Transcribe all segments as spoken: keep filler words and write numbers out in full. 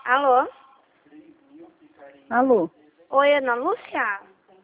Alô? Alô? Oi, Ana Lúcia?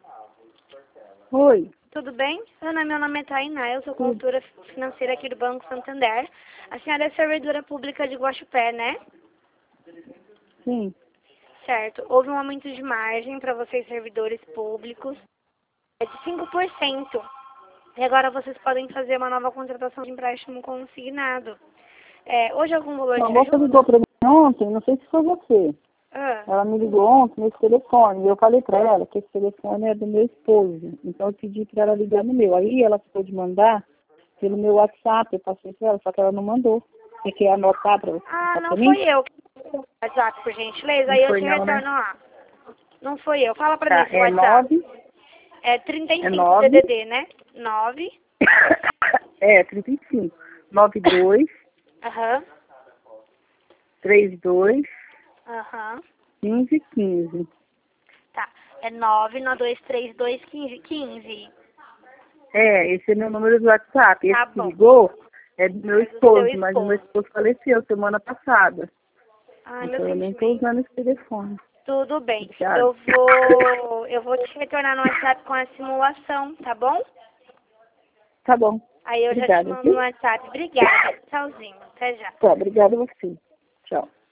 Oi. Tudo bem? Ana, meu nome é Tainá, eu sou consultora financeira aqui do Banco Santander. A senhora é servidora pública de Guaxupé, né? Sim. Certo. Houve um aumento de margem para vocês, servidores públicos, é de cinco por cento. E agora vocês podem fazer uma nova contratação de empréstimo consignado. É, hoje algum valor A te moça ajuda? ligou para mim ontem, não sei se foi você. Ah, Ela me ligou ontem nesse telefone. E eu falei para ela que esse telefone é do meu esposo. Então eu pedi para ela ligar no meu. Aí ela ficou de mandar pelo meu WhatsApp. Eu passei para ela, só que ela não mandou. Você quer anotar para você? ah não Pra mim? foi eu. WhatsApp, por gentileza, Não aí eu foi te não, né? retorno lá. Não foi eu. Fala pra mim Tá, seu é WhatsApp. nove. É trinta e É cinco nove. D D D, né? nove. É, trinta e cinco. nove dois, Aham. três dois, Aham. quinze, quinze. Tá. É nove nove dois três dois quinze quinze. É, esse é meu número do WhatsApp. Esse Tá que bom. ligou é do meu É do seu esposo, mas o meu esposo. esposo faleceu semana passada. Ai, meu Então eu nem estou sentimento. usando esse telefone. Tudo bem. Obrigada. Eu vou, eu vou te retornar no WhatsApp com a simulação, tá bom? Tá bom. Aí eu já te Obrigada, mando no viu? WhatsApp. Obrigada. Tchauzinho. Até já. Tá, obrigada a você. Tchau.